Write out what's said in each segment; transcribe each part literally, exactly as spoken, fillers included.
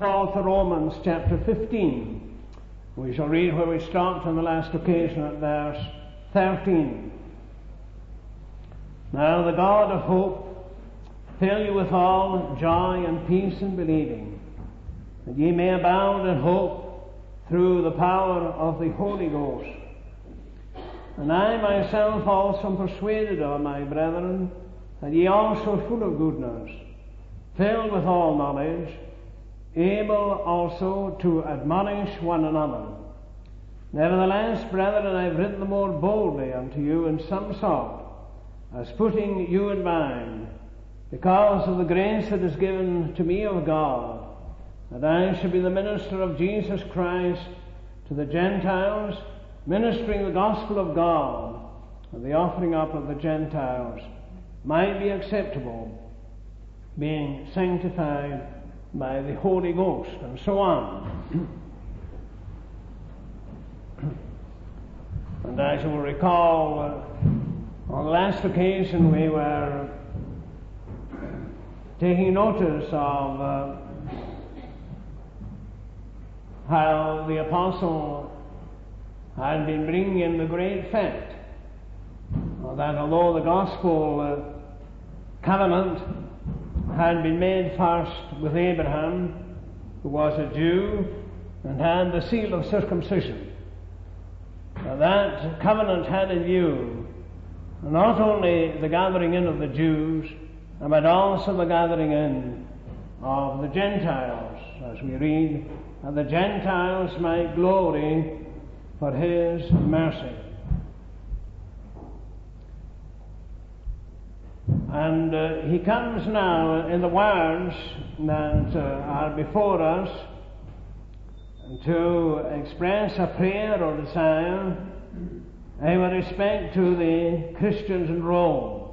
Paul to Romans chapter fifteen. We shall read where we stopped on the last occasion at verse thirteen. Now the God of hope fill you with all joy and peace in believing, that ye may abound in hope through the power of the Holy Ghost. And I myself also am persuaded of, my brethren, that ye also full of goodness, filled with all knowledge, able also to admonish one another. Nevertheless, brethren, I have written the more boldly unto you in some sort, as putting you in mind, because of the grace that is given to me of God, that I should be the minister of Jesus Christ to the Gentiles, ministering the gospel of God, and the offering up of the Gentiles might be acceptable, being sanctified by the Holy Ghost, and so on. And as you will recall, uh, on the last occasion we were taking notice of uh, how the apostle had been bringing in the great fact that although the gospel uh, covenant had been made first with Abraham, who was a Jew, and had the seal of circumcision, that covenant had in view not only the gathering in of the Jews, but also the gathering in of the Gentiles, as we read, that the Gentiles might glory for his mercy. And uh, he comes now in the words that uh, are before us to express a prayer or desire with respect to the Christians in Rome.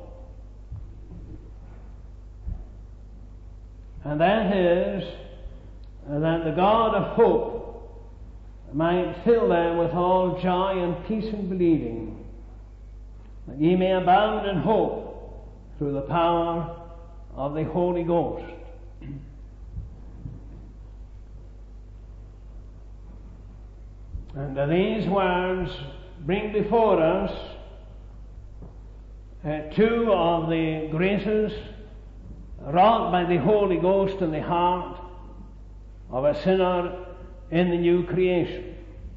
And that is that the God of hope might fill them with all joy and peace in believing, that ye may abound in hope through the power of the Holy Ghost. And these words bring before us uh, two of the graces wrought by the Holy Ghost in the heart of a sinner in the new creation.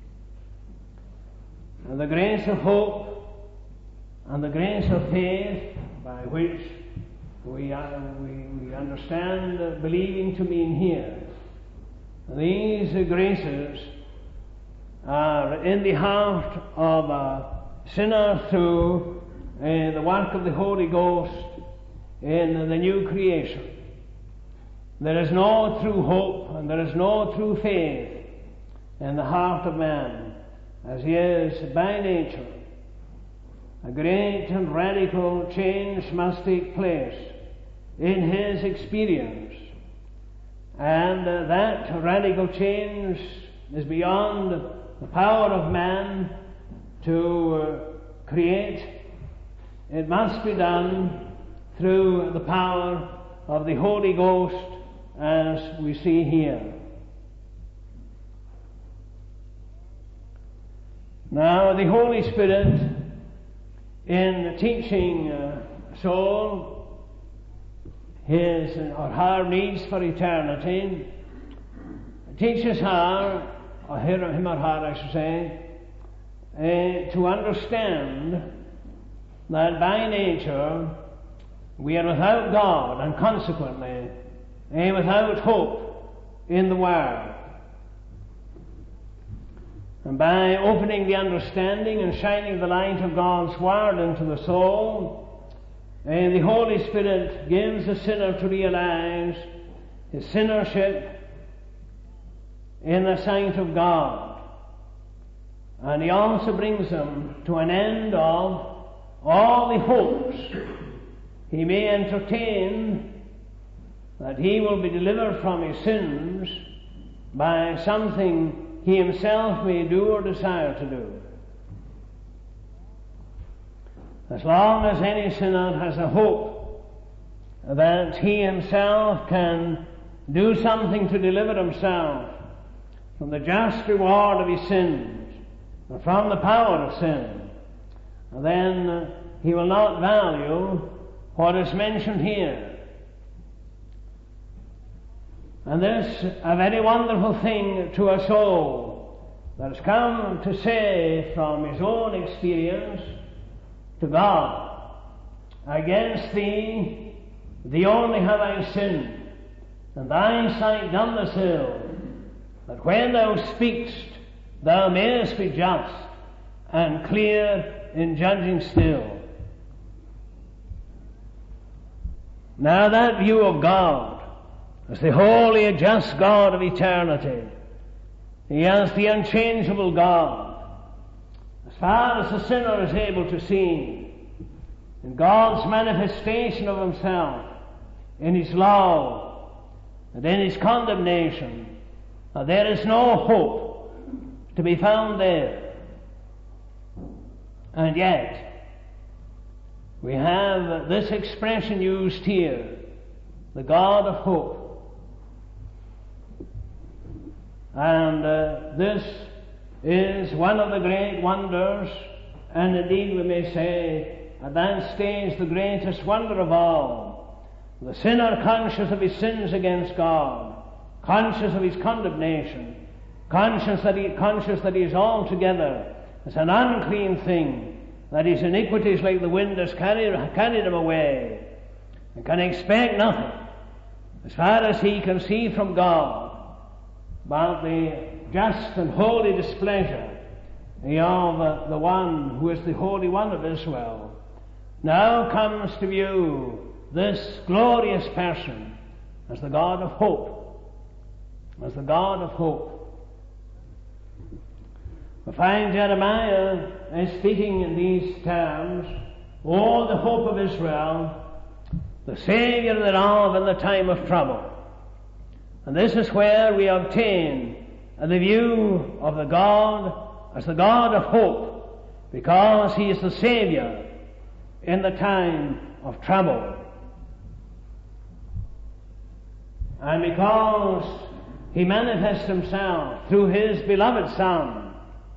And the grace of hope and the grace of faith, by which we, uh, we, we understand uh, believing to mean here. These uh, graces are in the heart of a sinner through uh, the work of the Holy Ghost in the new creation. There is no true hope and there is no true faith in the heart of man, as he is by nature. A great and radical change must take place in his experience, and uh, that radical change is beyond the power of man to uh, create. It must be done through the power of the Holy Ghost, as we see here. Now, the Holy Spirit, in teaching uh, soul his or her needs for eternity, teaches her, or him or her I should say, uh, to understand that by nature we are without God, and consequently uh, without hope in the world. And by opening the understanding and shining the light of God's Word into the soul, and the Holy Spirit gives the sinner to realize his sinnership in the sight of God. And he also brings him to an end of all the hopes he may entertain that he will be delivered from his sins by something he himself may do or desire to do. As long as any sinner has a hope that he himself can do something to deliver himself from the just reward of his sins and from the power of sin, then uh, he will not value what is mentioned here. And this a very wonderful thing to a soul that has come to say from his own experience to God, against thee, thee only have I sinned, and thy sight done this ill, that when thou speakest, thou mayest be just and clear in judging still. Now that view of God as the holy and just God of eternity, he is the unchangeable God, as far as the sinner is able to see, in God's manifestation of himself, in his love, and in his condemnation, uh, there is no hope to be found there. And yet, we have this expression used here, the God of hope. And uh, this is one of the great wonders, and indeed we may say, at that stage, the greatest wonder of all. The sinner conscious of his sins against God, conscious of his condemnation, conscious that he, conscious that he is altogether as an unclean thing, that his iniquities like the wind has carried, carried him away, and can expect nothing, as far as he can see from God, about the just and holy displeasure of uh, the one who is the Holy One of Israel. Now comes to view this glorious person as the God of hope, as the God of hope. We find Jeremiah is speaking in these terms, "Oh, the hope of Israel, the Saviour thereof in the time of trouble." And this is where we obtain the view of the God as the God of hope, because he is the Saviour in the time of trouble. And because he manifests himself through his beloved Son,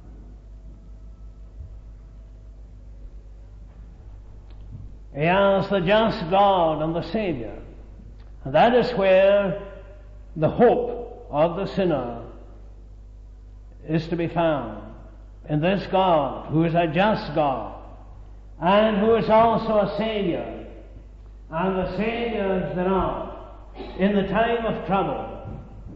he is the just God and the Saviour. And that is where the hope of the sinner is to be found, in this God who is a just God and who is also a Saviour, and the Saviour thereof in the time of trouble.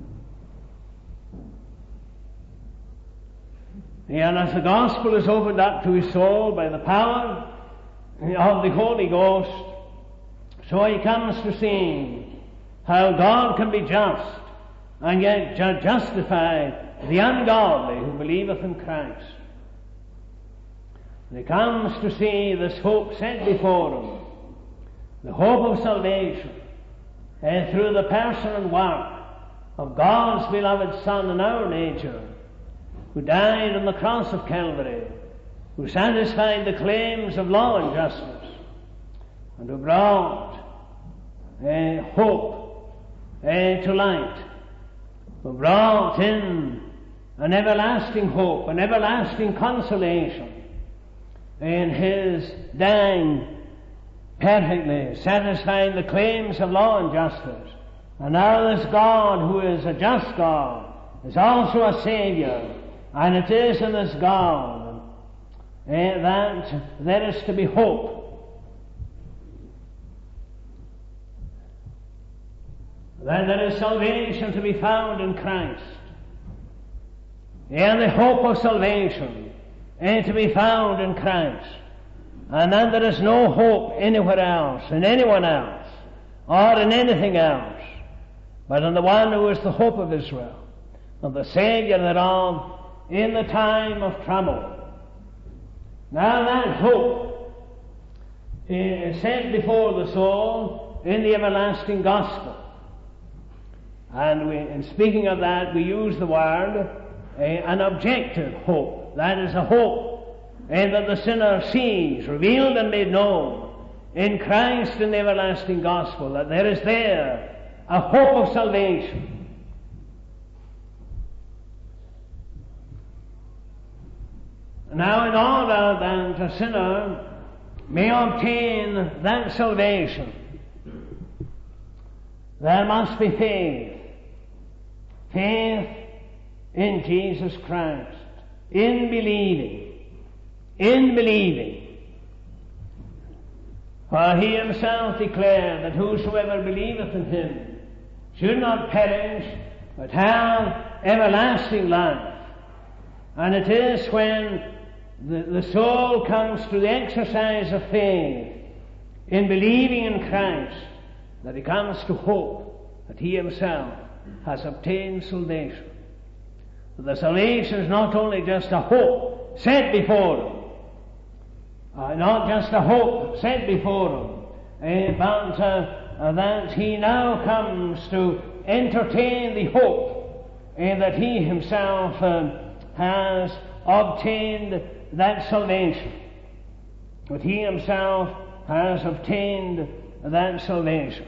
And as the gospel is opened up to his soul by the power of the Holy Ghost, so he comes to see how God can be just and yet justify the ungodly who believeth in Christ. And he comes to see this hope set before him, the hope of salvation, and through the person and work of God's beloved Son in our nature, who died on the cross of Calvary, who satisfied the claims of law and justice, and who brought uh, hope uh, to light, who brought in an everlasting hope, an everlasting consolation in his dying, perfectly satisfying the claims of law and justice. And now this God, who is a just God, is also a Saviour, and it is in this God uh, that there is to be hope, that there is salvation to be found in Christ, and the hope of salvation and to be found in Christ, and then there is no hope anywhere else, in anyone else, or in anything else, but in the one who is the hope of Israel, and the Saviour thereof in the time of trouble. Now that hope is set before the soul in the everlasting gospel. And we, in speaking of that, we use the word uh, an objective hope. That is a hope uh, that the sinner sees, revealed and made known in Christ in the everlasting gospel, that there is there a hope of salvation. Now, in order that a sinner may obtain that salvation, there must be faith. Faith in Jesus Christ. In believing. In believing. For he himself declared that whosoever believeth in him should not perish, but have everlasting life. And it is when the, the soul comes to the exercise of faith in believing in Christ that he comes to hope that he himself has obtained salvation. The salvation is not only just a hope set before him, uh, not just a hope set before him, uh, but uh, that he now comes to entertain the hope uh, that he himself uh, has obtained that salvation, that he himself has obtained that salvation.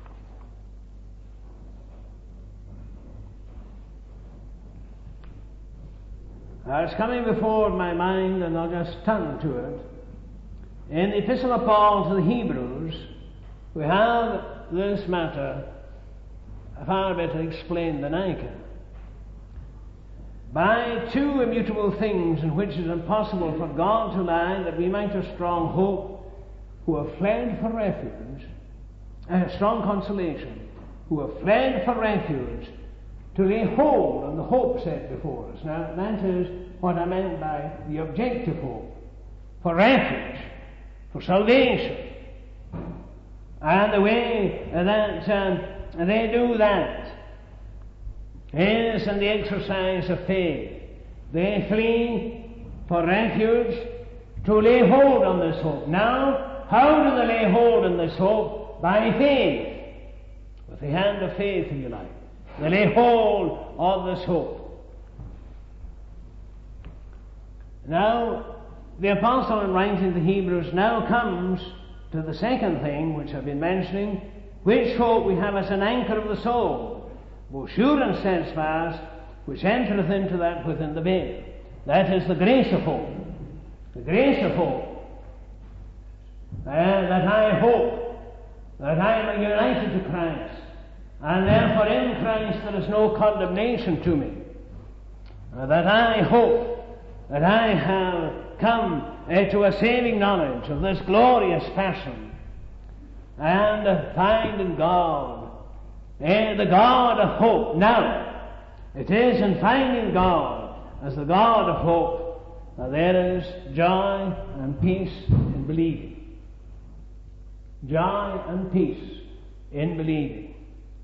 Uh, it's coming before my mind, and I'll just turn to it. In the Epistle of Paul to the Hebrews, we have this matter far better explained than I can. By two immutable things in which it is impossible for God to lie, that we might have strong hope, who have fled for refuge, and uh, strong consolation, who have fled for refuge, to lay hold on the hope set before us. Now, that is what I meant by the objective hope, for refuge, for salvation. And the way that um, they do that is in the exercise of faith. They flee for refuge to lay hold on this hope. Now, how do they lay hold on this hope? By faith. With the hand of faith, if you like. They lay hold of this hope. Now, the apostle in writing to the Hebrews now comes to the second thing which I've been mentioning, which hope we have as an anchor of the soul, both sure and steadfast, which entereth into that within the veil. That is the grace of hope. The grace of hope. Uh, that I hope that I am united to Christ, and therefore in Christ there is no condemnation to me. Uh, that I hope that I have come uh, to a saving knowledge of this glorious passion, and uh, find in God, uh, the God of hope. Now, it is in finding God as the God of hope that there is joy and peace in believing. Joy and peace in believing.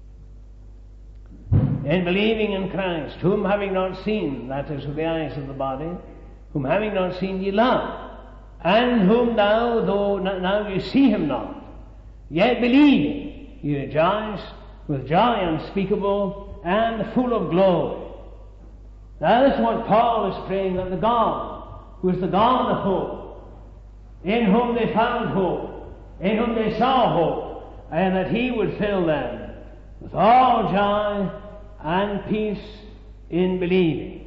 In believing in Christ, whom having not seen, that is with the eyes of the body, whom having not seen ye love, and whom now, though now you see him not, yet believing, ye rejoice with joy unspeakable and full of glory. Now this is what Paul is praying, that the God, who is the God of hope, in whom they found hope, in whom they saw hope, and that he would fill them with all joy and peace in believing.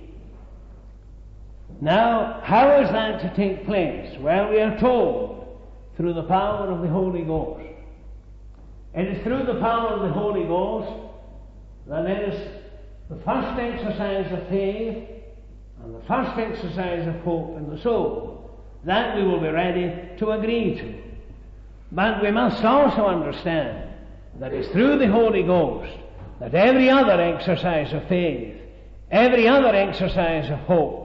Now, how is that to take place? Well, we are told through the power of the Holy Ghost. It is through the power of the Holy Ghost that there is the first exercise of faith and the first exercise of hope in the soul. That we will be ready to agree to. But we must also understand that it's through the Holy Ghost that every other exercise of faith, every other exercise of hope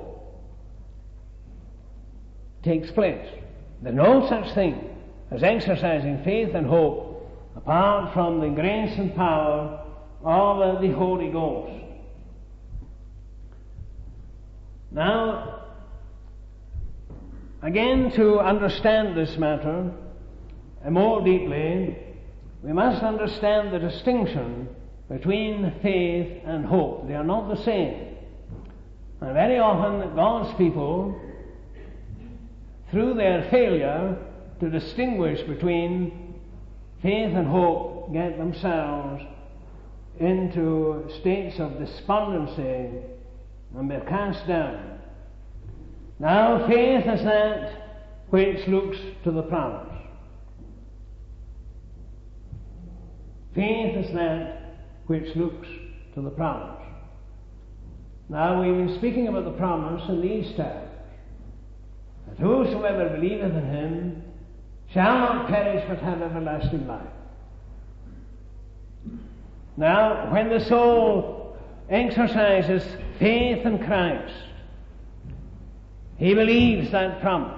takes place. There's no such thing as exercising faith and hope apart from the grace and power of the Holy Ghost. Now, again, to understand this matter more deeply, we must understand the distinction between faith and hope. They are not the same. And very often God's people, through their failure to distinguish between faith and hope, get themselves into states of despondency and be cast down. Now faith is that which looks to the promise. Faith is that which looks to the promise. Now we've been speaking about the promise in these terms, that whosoever believeth in him shall not perish but have everlasting life. Now, when the soul exercises faith in Christ, he believes that promise.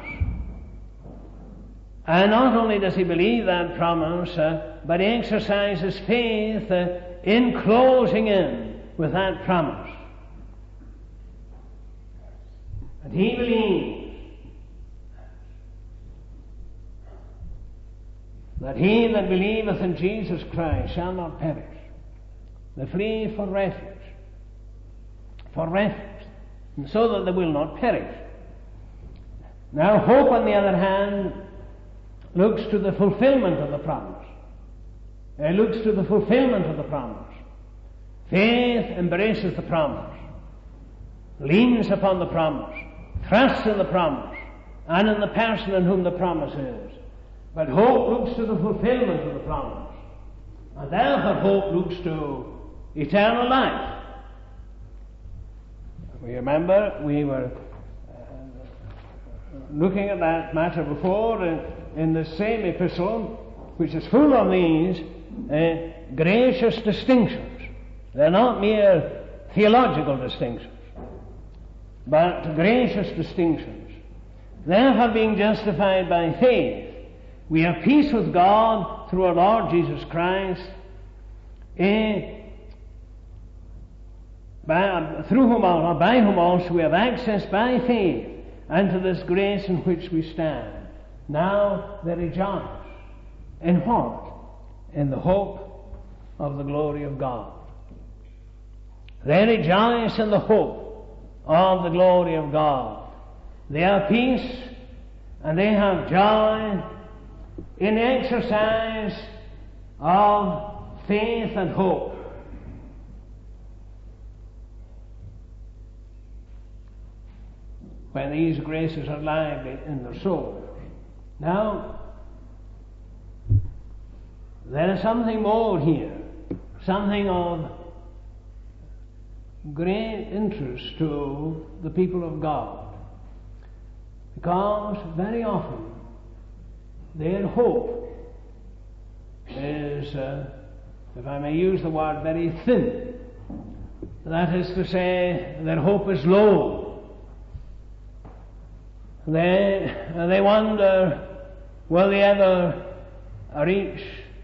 And not only does he believe that promise, uh, but he exercises faith uh, in closing in with that promise. And he believes that he that believeth in Jesus Christ shall not perish, but flee for refuge, for refuge, and so that they will not perish. Now, hope, on the other hand, looks to the fulfillment of the promise. It looks to the fulfillment of the promise. Faith embraces the promise, leans upon the promise, trusts in the promise, and in the person in whom the promise is. But hope looks to the fulfillment of the promise, and therefore hope looks to eternal life. We remember we were uh, looking at that matter before in, in the same epistle, which is full of these uh, gracious distinctions. They're not mere theological distinctions, but gracious distinctions. Therefore, being justified by faith, we have peace with God through our Lord Jesus Christ, eh, by, through whom or by whom also we have access by faith unto this grace in which we stand. Now they rejoice. In what? In the hope of the glory of God. They rejoice in the hope of the glory of God. They have peace and they have joy in the exercise of faith and hope. When these graces are lively in their souls. Now, there is something more here, something of great interest to the people of God, because very often their hope is, uh, if I may use the word, very thin. That is to say, their hope is low. They, they wonder, will they ever reach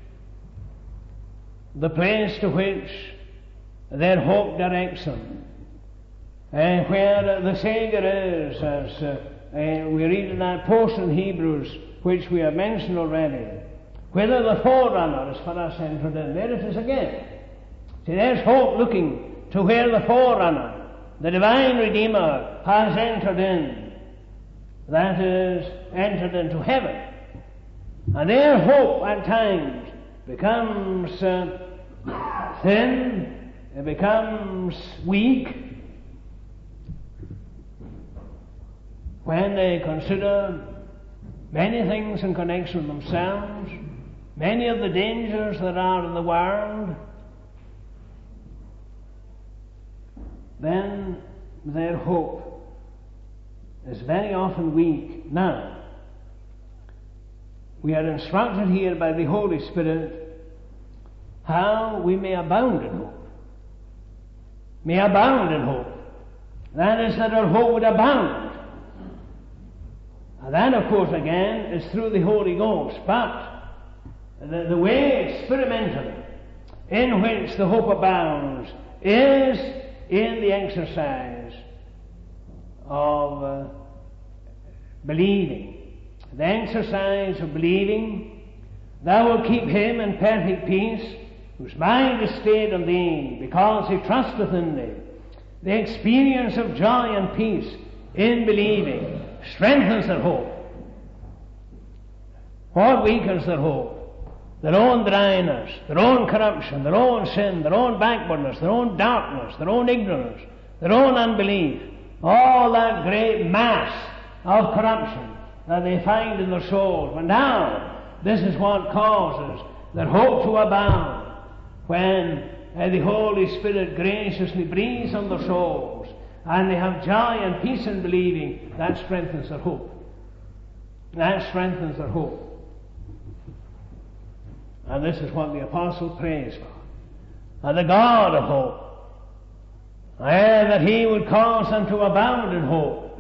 the place to which their hope directs them, and where the Saviour is, as uh, uh, we read in that portion in Hebrews, which we have mentioned already, whither the forerunner is for us entered in. There it is again. See, there's hope looking to where the forerunner, the divine Redeemer, has entered in. That is, entered into heaven. And their hope at times becomes uh, thin, it becomes weak, when they consider many things in connection with themselves, many of the dangers that are in the world. Then their hope is very often weak. Now, we are instructed here by the Holy Spirit how we may abound in hope. May abound in hope. That is, that our hope would abound. And that, of course, again, is through the Holy Ghost. But the, the way experimentally in which the hope abounds is in the exercise of uh, believing. The exercise of believing, thou wilt keep him in perfect peace, whose mind is stayed on thee, because he trusteth in thee. The experience of joy and peace in believing strengthens their hope. What weakens their hope? their own dryness, their own corruption, their own sin, their own backwardness, their own darkness, their own ignorance, their own unbelief, all that great mass of corruption that they find in their souls. But now, this is what causes their hope to abound, when uh, the Holy Spirit graciously breathes on their souls, and they have joy and peace in believing. That strengthens their hope. That strengthens their hope. And this is what the Apostle prays for. And the God of hope, eh, that He would cause them to abound in hope.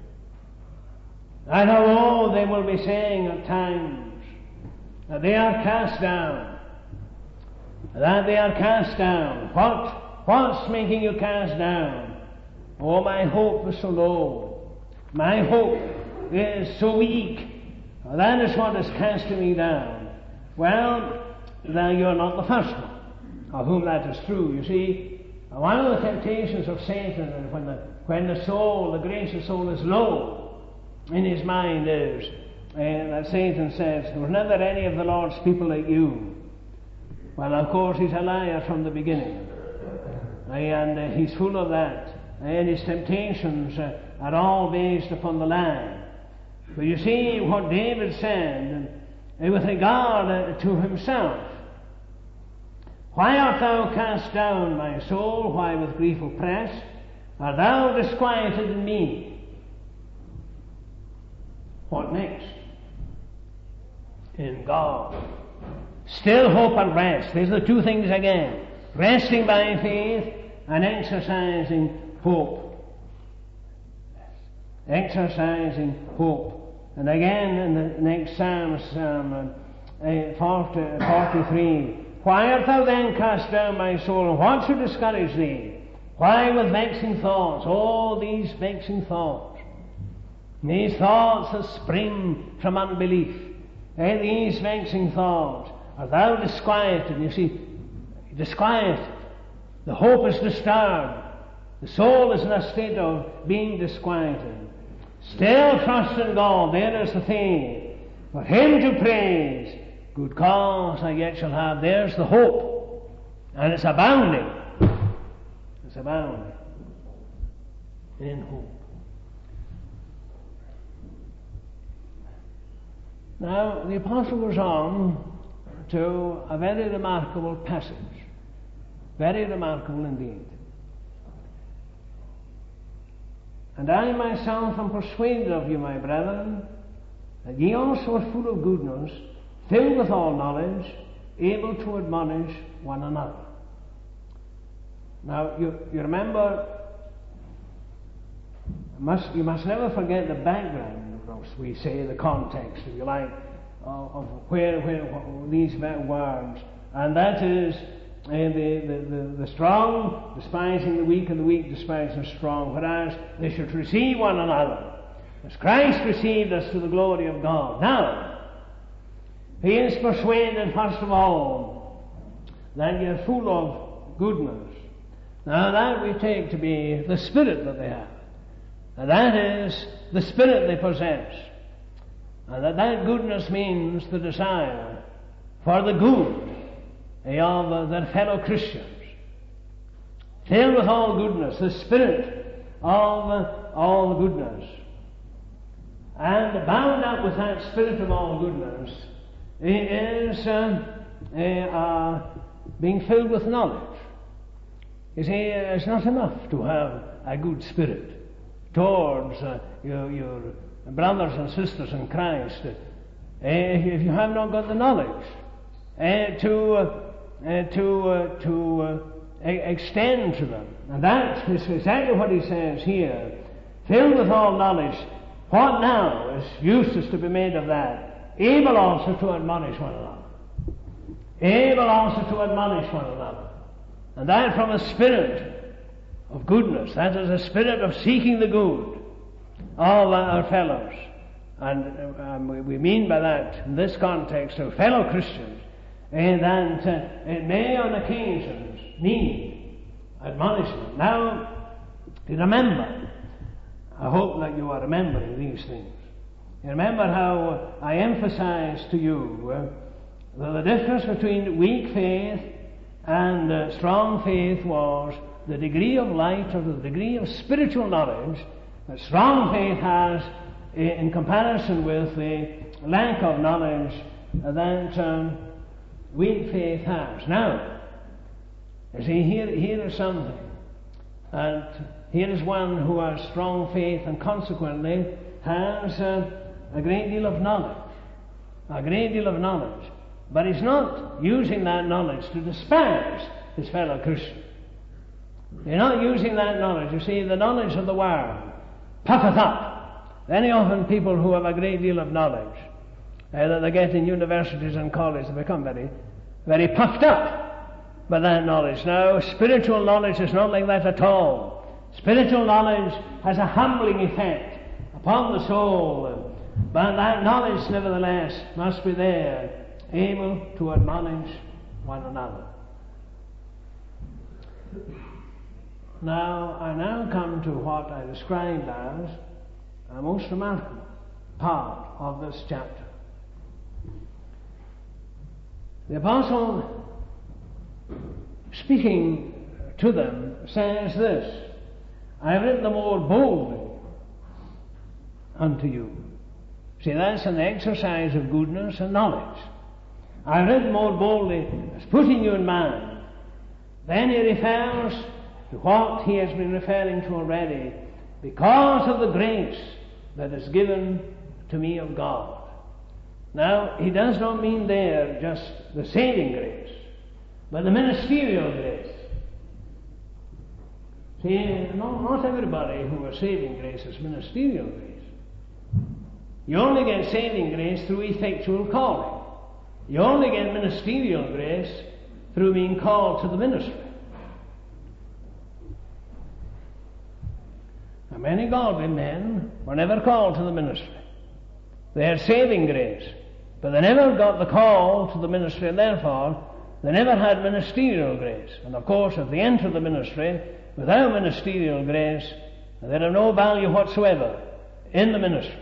And although they will be saying at times that they are cast down, that they are cast down, what, what's making you cast down? Oh, my hope is so low. My hope is so weak. That is what is casting me down. Well, then you're not the first one of whom that is true. You see, one of the temptations of Satan is when the, when the soul, the gracious soul, is low in his mind is, and that Satan says, there was never any of the Lord's people like you. Well, of course, he's a liar from the beginning. And uh, he's full of that. And his temptations uh, are all based upon the lie. But you see what David said uh, with regard uh, to himself. Why art thou cast down, my soul? Why with grief oppressed? Art thou disquieted in me? What next? In God. Still hope and rest. There's the two things again. Resting by faith and exercising hope. Exercising hope. And again in the next Psalm, Psalm uh, forty, forty-three. Why art thou then cast down, my soul, and what should discourage thee? Why with vexing thoughts? Oh, these vexing thoughts. These thoughts that spring from unbelief. And these vexing thoughts. Art thou disquieted? You see, disquieted. The hope is disturbed. The soul is in a state of being disquieted. Still trust in God. There is the thing. For Him to praise. Good cause I yet shall have. There's the hope. And it's abounding. It's abounding in hope. Now, the Apostle goes on to a very remarkable passage. Very remarkable indeed. And I myself am persuaded of you, my brethren, that ye also are full of goodness, filled with all knowledge, able to admonish one another. Now, you, you remember, must, you must never forget the background, we say, the context, if you like, of, of where, where, where these words, and that is uh, the, the, the, the strong despising the weak, and the weak despising the strong, whereas they should receive one another, as Christ received us to the glory of God. Now, He is persuaded, first of all, that you're full of goodness. Now that we take to be the spirit that they have. And that is the spirit they possess. And that that goodness means the desire for the good of their fellow Christians. Filled with all goodness, the spirit of all goodness. And bound up with that spirit of all goodness is uh, uh, being filled with knowledge. You see, it's not enough to have a good spirit towards uh, your, your brothers and sisters in Christ, uh, if you have not got the knowledge uh, to uh, uh, to uh, to uh, extend to them. And that is exactly what he says here. Filled with all knowledge, what now is use is to be made of that? Able also to admonish one another. Able also to admonish one another. And that from a spirit of goodness. That is a spirit of seeking the good of our fellows. And um, we mean by that, in this context, of fellow Christians, and that uh, it may on occasions need admonishment. Now, remember, I hope that you are remembering these things. You remember how I emphasized to you uh, that the difference between weak faith and uh, strong faith was the degree of light or the degree of spiritual knowledge that strong faith has in comparison with the lack of knowledge that um, weak faith has. Now, you see, here, here is something. And here is one who has strong faith and consequently has uh, a great deal of knowledge. A great deal of knowledge. But he's not using that knowledge to despise his fellow Christian. You're not using that knowledge. You see, the knowledge of the world puffeth up. Very often people who have a great deal of knowledge uh, that they get in universities and colleges, they become very, very puffed up by that knowledge. Now, spiritual knowledge is not like that at all. Spiritual knowledge has a humbling effect upon the soul, but that knowledge, nevertheless, must be there, able to admonish one another. Now, I now come to what I described as a most remarkable part of this chapter. The apostle, speaking to them, says this: I have written the more boldly unto you. See, that's an exercise of goodness and knowledge. I have written more boldly, as putting you in mind. Then he refers to what he has been referring to already, because of the grace that is given to me of God. Now, he does not mean there just the saving grace, but the ministerial grace. See, not, not everybody who has saving grace is ministerial grace. You only get saving grace through effectual calling. You only get ministerial grace through being called to the ministry. Now, many godly men were never called to the ministry. They had saving grace, but they never got the call to the ministry, and therefore they never had ministerial grace. And of course, if they enter the ministry without ministerial grace, they have no value whatsoever in the ministry.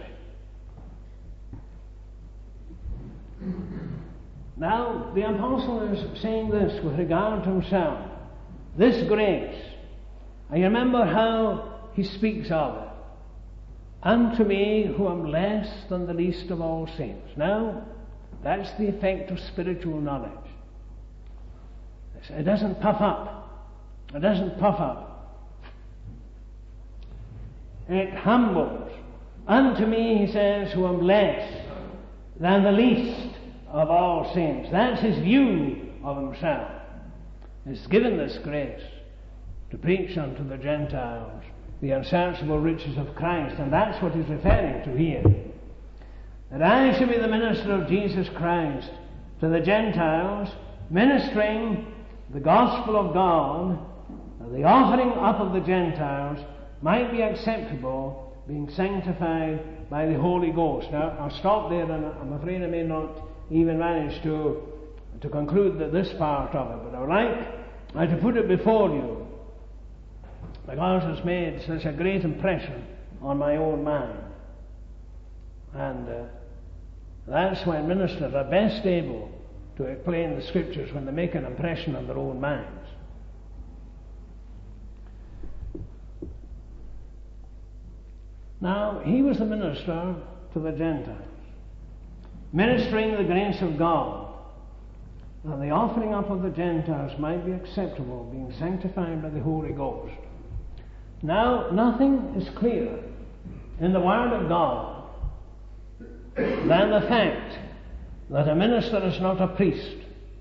Now, the apostle is saying this with regard to himself. This grace, and you remember how he speaks of it. Unto me, who am less than the least of all saints. Now, that's the effect of spiritual knowledge. It doesn't puff up. It doesn't puff up. It humbles. Unto me, he says, who am less than the least of all saints. That's his view of himself. He's given this grace to preach unto the Gentiles the unsearchable riches of Christ, and that's what he's referring to here. That I should be the minister of Jesus Christ to the Gentiles, ministering the gospel of God, and the offering up of the Gentiles might be acceptable, being sanctified by the Holy Ghost. Now, I'll stop there, and I'm afraid I may not even manage to, to conclude that this part of it, but I would like I to put it before you, because it's made such a great impression on my own mind. And uh, that's when ministers are best able to explain the Scriptures, when they make an impression on their own minds. Now, he was the minister to the Gentiles, ministering the grace of God, that the offering up of the Gentiles might be acceptable, being sanctified by the Holy Ghost. Now, nothing is clearer in the Word of God than the fact that a minister is not a priest.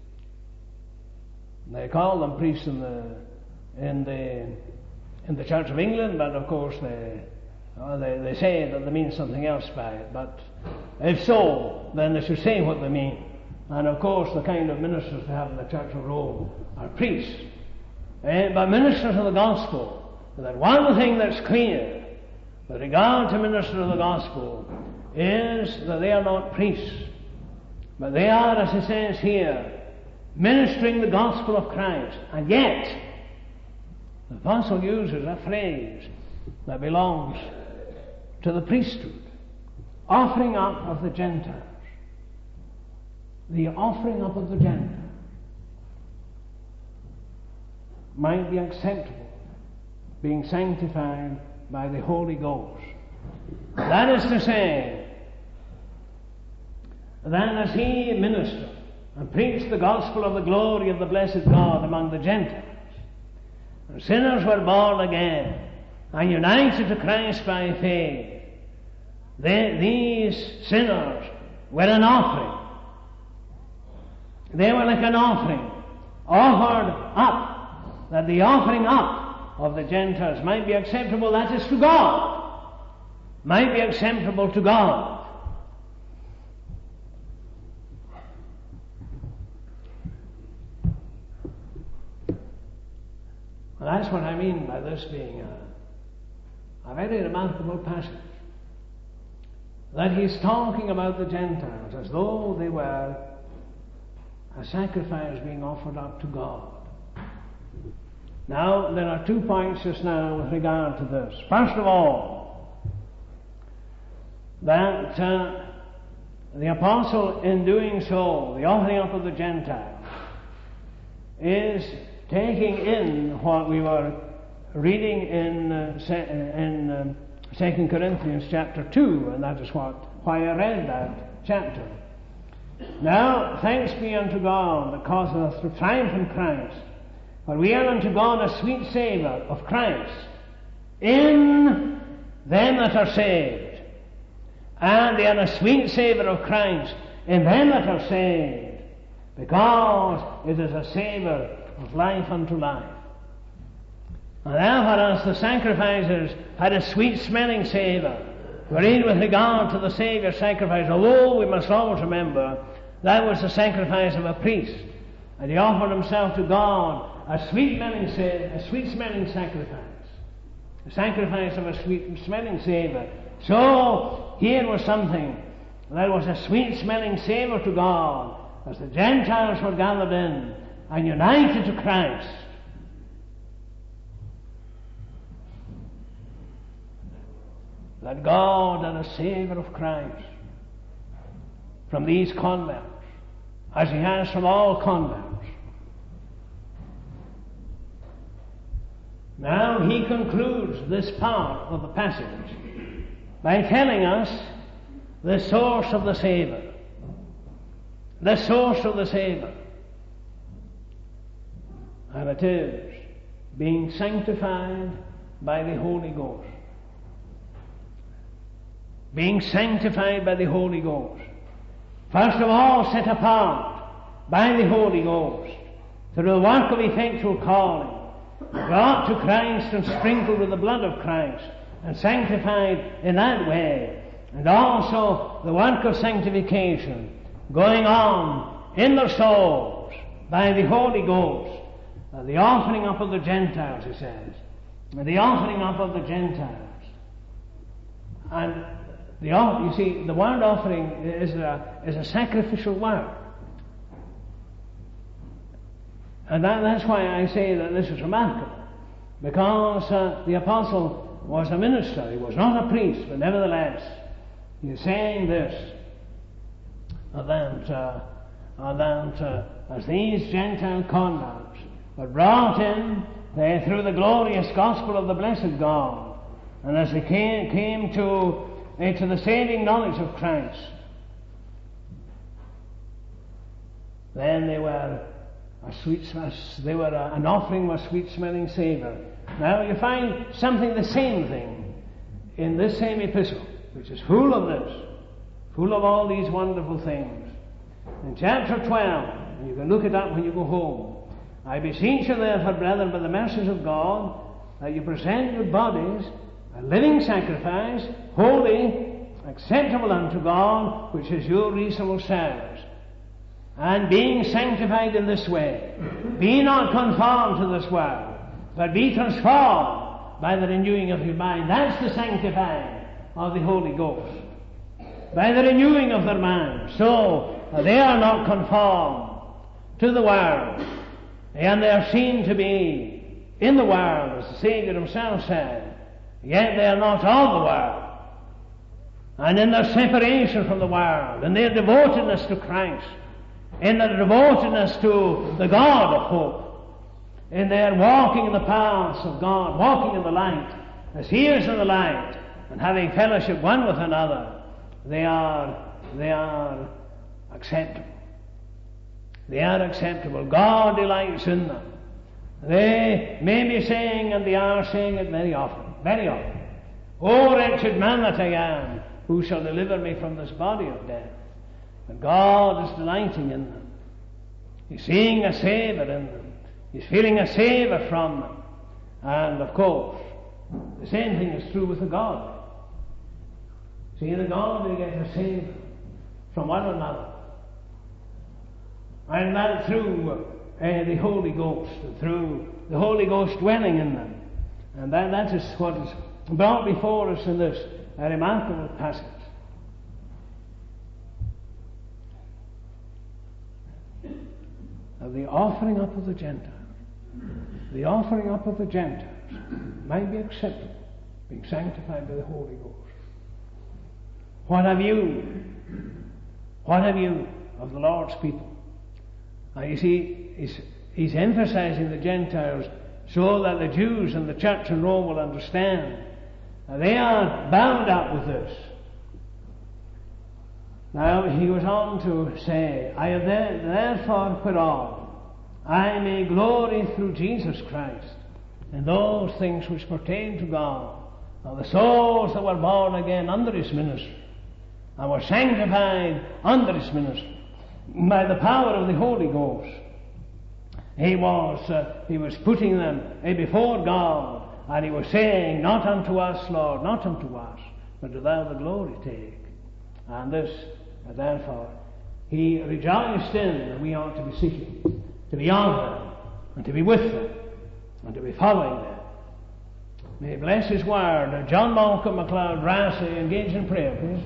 They call them priests in the in the in the Church of England, but of course they uh, they, they say that they mean something else by it. But if so, then they should say what they mean. And of course, the kind of ministers they have in the Church of Rome are priests, uh, but ministers of the gospel. That one thing that's clear with regard to ministers of the gospel is that they are not priests, but they are, as he says here, ministering the gospel of Christ. And yet, the apostle uses a phrase that belongs to the priesthood, offering up of the Gentiles. the offering up of the Gentiles might be acceptable, being sanctified by the Holy Ghost. That is to say, that as he ministered and preached the gospel of the glory of the blessed God among the Gentiles, and sinners were born again and united to Christ by faith, they, these sinners were an offering. They were like an offering offered up, that the offering up of the Gentiles might be acceptable, that is, to God, might be acceptable to God. And that's what I mean by this being a, a very remarkable passage. That he's talking about the Gentiles as though they were a sacrifice being offered up to God. Now, there are two points just now with regard to this. First of all, that uh, the apostle, in doing so, the offering up of the Gentiles, is taking in what we were reading in uh, in um, Second Corinthians chapter two, and that is what why I read that chapter. Now, thanks be unto God that causeth us to triumph in Christ, for we are unto God a sweet savour of Christ in them that are saved, and they are a sweet savour of Christ in them that are saved, because it is a savour of life unto life. And therefore, as the sacrifices had a sweet smelling savour, wherein with regard to the Saviour's sacrifice, although we must always remember that was the sacrifice of a priest, and he offered himself to God a sweet smelling, a sweet smelling sacrifice, a sacrifice of a sweet smelling savour. So here was something that was a sweet smelling savour to God, as the Gentiles were gathered in and united to Christ. That God had a savour of Christ from these converts, as he has from all converts. Now he concludes this part of the passage by telling us the source of the savour. The source of the savour. And it is being sanctified by the Holy Ghost. Being sanctified by the Holy Ghost. First of all, set apart by the Holy Ghost through the work of effectual calling, brought to Christ and sprinkled with the blood of Christ and sanctified in that way, and also the work of sanctification going on in their souls by the Holy Ghost. Uh, the offering up of the Gentiles, he says. The offering up of the Gentiles. And the you see, the word offering is a, is a sacrificial word. And that, that's why I say that this is remarkable. Because uh, the apostle was a minister. He was not a priest, but nevertheless, he is saying this, uh, that, uh, uh, that uh, as these Gentile converts were brought in uh, through the glorious gospel of the blessed God, and as they came, came to, uh, to the saving knowledge of Christ, then they were a sweet, they were a, an offering of a sweet-smelling savour. Now you find something, the same thing, in this same epistle, which is full of this, full of all these wonderful things. In chapter twelve, and you can look it up when you go home, I beseech you therefore, brethren, by the mercies of God, that you present your bodies a living sacrifice, holy, acceptable unto God, which is your reasonable service. And being sanctified in this way, be not conformed to this world, but be transformed by the renewing of your mind. That's the sanctifying of the Holy Ghost. By the renewing of their mind, so they are not conformed to the world, and they are seen to be in the world, as the Saviour himself said, yet they are not of the world. And in their separation from the world, and their devotedness to Christ, in their devotedness to the God of hope, in their walking in the paths of God, walking in the light, as He is in the light, and having fellowship one with another, they are, they are acceptable. They are acceptable. God delights in them. They may be saying, and they are saying it very often, very often, O wretched man that I am, who shall deliver me from this body of death? But God is delighting in them. He's seeing a savour in them. He's feeling a savour from them. And of course, the same thing is true with the godly. See, the godly get a savour from one another. And that through uh, the Holy Ghost, through the Holy Ghost dwelling in them. And that, that is what is brought before us in this uh, remarkable passage. Of the offering up of the Gentiles. The offering up of the Gentiles might be acceptable, being sanctified by the Holy Ghost. What have you? What have you of the Lord's people? Now you see, he's, he's emphasizing the Gentiles so that the Jews and the church in Rome will understand. Now they are bound up with this. Now he goes on to say, I have therefore put on, I may glory through Jesus Christ in those things which pertain to God, of the souls that were born again under His ministry, and were sanctified under His ministry, by the power of the Holy Ghost. He was, uh, he was putting them uh, before God, and He was saying, not unto us, Lord, not unto us, but do Thou the glory take. And this, uh, therefore, He rejoiced in, and we ought to be seeking, to be of them, and to be with them, and to be following them. May He bless His word. Uh, John Malcolm MacLeod Brassey, engage in prayer, please.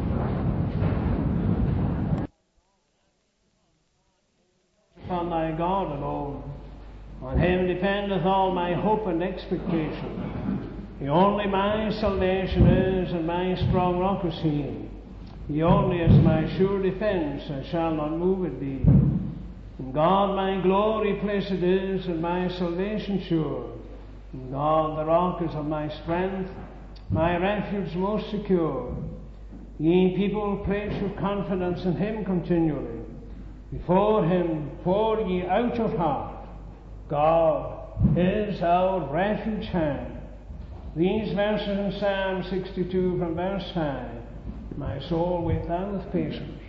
Upon thy God alone. On Him dependeth all my hope and expectation. He only my salvation is, and my strong rock is He. He only is my sure defence, I shall not move it be. In God my glory placed is, and my salvation sure. In God the rock is of my strength, my refuge most secure. Ye people, place your confidence in Him continually. Before Him pour ye out your heart. God is our refuge high. These verses in Psalm sixty-two from verse five. My soul wait thou with patience.